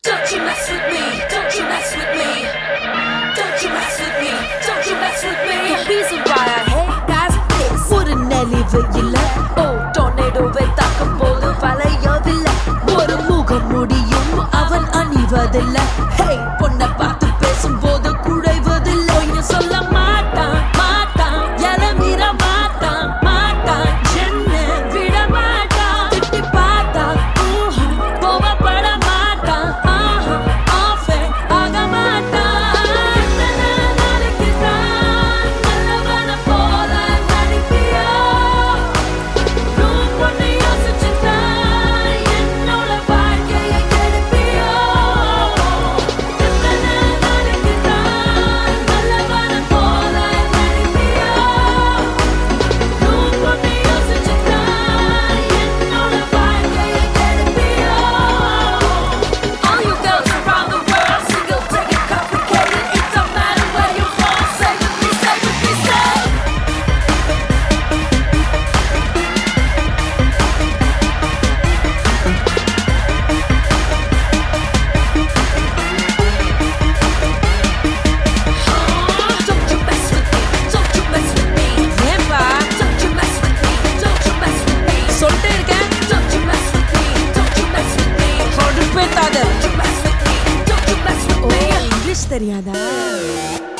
Don't you mess with me, don't you mess with me. Don't you mess with me, don't you mess with me. The reason why I hate guys is ஒரு நெளிவையில டொர்னேடோவை தாக்கும் போது வளையவில்லை. ஒரு முகம் முடியும் அவன் அணிவதில்லை. Hey, பொண்ணை பார்த்து பேசும்போது குழைவதில்லை. பொய்ன்னு சொல்ல மாட்டான் மாட்டான், எலமீற மாட்டான் மாட்டான், என்ன விட மாட்டான். திட்டி பார்த்தா கோவப்பட மாட்டான், ஆஃபே ஆக மாட்டான். எத்தனை நாளைக்கு தான் நல்லவனை போல நடிப்பியோ? ரூம் பொண்ணு யோசிச்சுதான் என்னோட வாழ்க்கையை கெடுப்பியோ? எத்தனை நாளைக்கு தான் நல்லவனை போல நடிப்பியோ? ரூம் பொண்ணு யோசிச்சுதான் என்னோட வாழ்க்கையை கெடுப்பியோ? All you girls around the world, single, take it complicated. It don't matter where you're from. Say with me, say with me, say. Don't you mess with me, don't you mess with me. ஏன்பா Don't you mess with me, don't you mess with me. சொல்லிட்டே இருக்கேன், Don't you mess with me, don't you mess with me. கடுப்பேத்தாத. Don't you mess with me, don't you mess with oh me. English தெரியாதா?